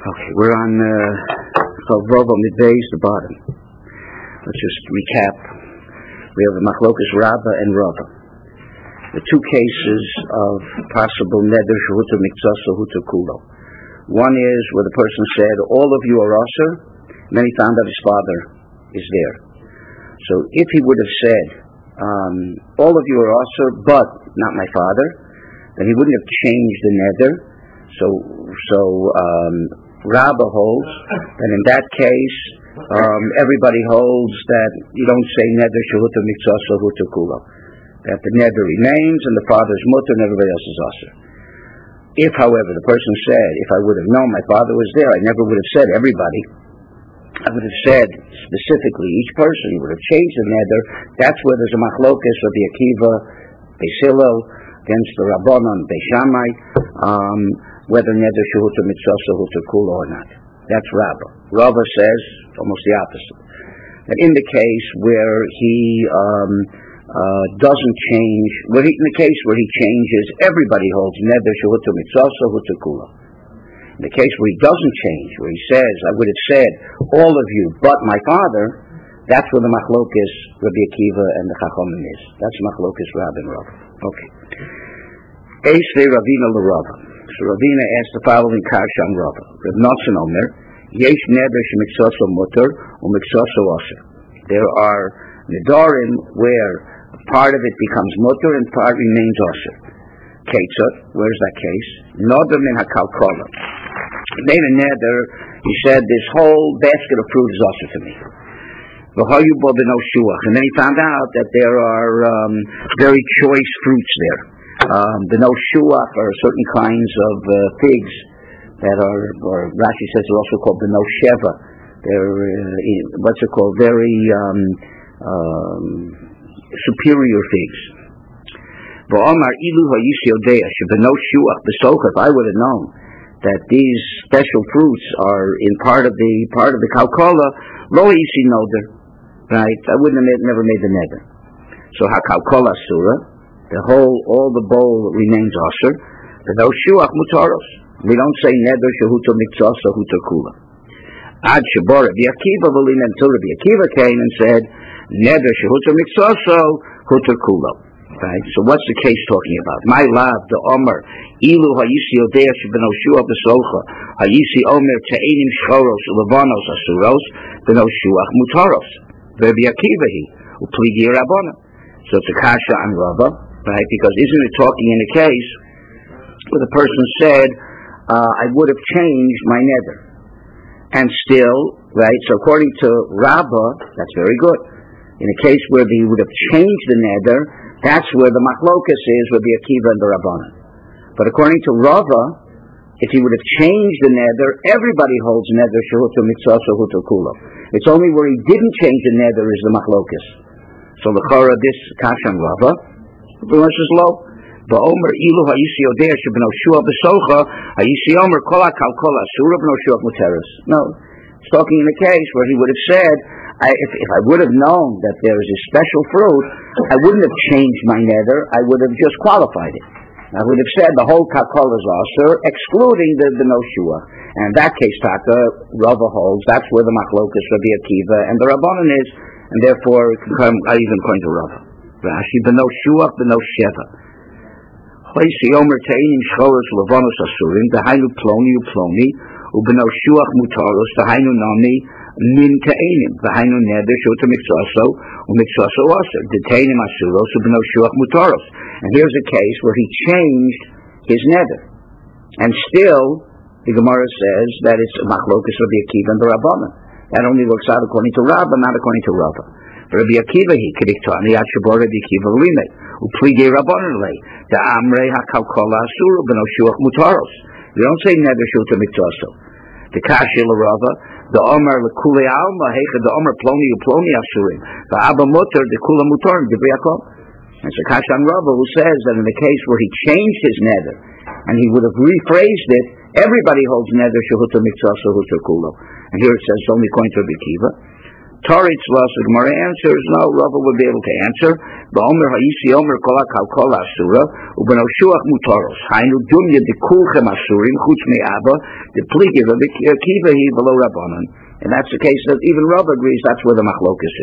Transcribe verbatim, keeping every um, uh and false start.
Okay, we're on uh, Rova Midbeis, the bottom. Let's just recap. We have the Machlokas Rabba and Rava. The two cases of possible neder shehuta miktsasa huta kulo. One is where the person said, all of you are aser, and then he found out his father is there. So if he would have said, um, all of you are aser, but not my father, then he wouldn't have changed the neder. So, so um, Rabba holds that in that case, um, everybody holds that you don't say neder shehuta miktsasa huta kulo. That the neder remains and the father's mutter and everybody else is aser. If, however, the person said, if I would have known my father was there, I never would have said everybody. I would have said specifically each person. He would have changed the neder. That's where there's a machlokas of the Akiva, Beis Hillel, against the Rabbanon, Beis Shammai, um, whether neder shehuta mitzvasa huta kula or not. That's Rabba. Rava says almost the opposite. That in the case where he um, uh, doesn't change, where he, in the case where he changes, everybody holds neder shehuta mitzvasa huta kula. In the case where he doesn't change, where he says, I would have said, all of you but my father, that's where the machlokas Rabbi Akiva and the Chachamim is. That's machlokas Rabba and Rava. Okay. Eisvei Ravina l'Rava. So Ravina asked the following kasha on Rava. Rav Nosson Omer, Yesh neder shemitzvasa mutter u'mitzvasa aser. There are nedarim where part of it becomes mutter and part remains aser. Ketzot, where's that case? Nodar min hakalkola. He made a neder. He said, this whole basket of fruit is aser to me. And then he found out that there are um, very choice fruits there. Um, the no shuach are certain kinds of uh, figs that are, or Rashi says they're also called the no sheva. They're, uh, what's it called, very um, um, superior figs. If I would have known that these special fruits are in part of the part of the kalkola, lo isi noder, right? I wouldn't have made, never made the neder. So hakalkola surah, the whole, all the bowl remains aser. But those shuach mutaros. We don't say neder shehuta miktsasa huta kula. Ad shabor Rabbi Akiva v'lin until Rabbi Akiva came and said neder shehuta miktsasa huta kula. Right? So what's the case talking about? My love, the Omer, ilu hayisi odea shebeno shuach b'solcha, hayisi Omer te'enim shchoros levanos asuros b'no shuach mutaros. Rabbi Akiva he upligi rabbanon. So it's a kasha on Rava, right? Because isn't it talking in a case where the person said, uh, I would have changed my neder, and still, right? So according to Rabba, that's very good. In a case where he would have changed the neder, that's where the machlokas is with the Akiva and the Rabbanan. But according to Rava, if he would have changed the neder, everybody holds neder shehuta mitzvasa huta kula. It's only where he didn't change the neder is the machlokas. So the chara this kasha on Rava, the verse is low. Ba'omer ilu ha'yisi odea shebeno shua b'socha ha'yisi omer kol ha'kal kol ha'sura b'no shua muteres. No, it's talking in a case where he would have said, I, if, if I would have known that there is a special fruit, I wouldn't have changed my neder. I would have just qualified it. I would have said the whole kakol is aser, excluding the, the no shua. And in that case, Taka, Rava holds, that's where the machlokas Rabbi Akiva and the Rabbanan is, and therefore it can come out even according to Rava. Rashi, b'no shua, b'no sheva. Hoisi omer te'inim shchoros levanos asurim, dahainu ploni uploni, u'b'no shuach mutaros, dahainu nami, min te'enim, v'hainu neder shehuta miktsasa, u'miktsasa aser, detainim asuros, u'b'no shuach mutaros. And here's a case where he changed his neder. And still, the Gemara says that it's machlokas Rabbi Akiva and the Rabbanan. That only works out according to Rabba, not according to Rava. Rabbi Akiva, he kediktani, at shabor Rabbi Akiva l'rimet, u'pligei Rabbanan lei, the amrei ha'kalkola asur, u'b'no shuach mutaros. You don't say neder shehuta miktsasa. The kasha l'Rava, the Omer l'kulei alma, heicha the Omer ploni u'ploni asurim, the Abba mutter, the kula mutarim, the B'yakov. It's a kasha on Rava who says that in the case where he changed his neder, and he would have rephrased it, everybody holds neder shehuta miktsasa huta kula. And here it says only according to Rabbi Akiva. Taritz was the Gemara answers, no, Rava would be able to answer. Ba'omer ha'isi omer kola kalkola asura, ubeno shuach mutaros. Hainu dumya de kulchem asurim, chutz me'aba, de pligiva, de kiva hi velo rabbanon. And that's the case that even Rava agrees that's where the machlokas is.